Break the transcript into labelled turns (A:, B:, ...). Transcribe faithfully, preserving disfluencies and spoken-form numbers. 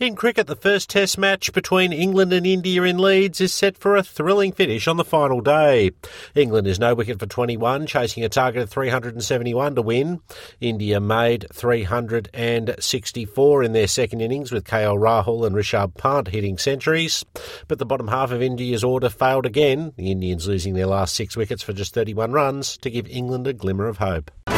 A: In cricket, the first test match between England and India in Leeds is set for a thrilling finish on the final day. England is no wicket for twenty-one, chasing a target of three hundred seventy-one to win. India made three hundred sixty-four in their second innings, with K L Rahul and Rishabh Pant hitting centuries. But the bottom half of India's order failed again, the Indians losing their last six wickets for just thirty-one runs to give England a glimmer of hope.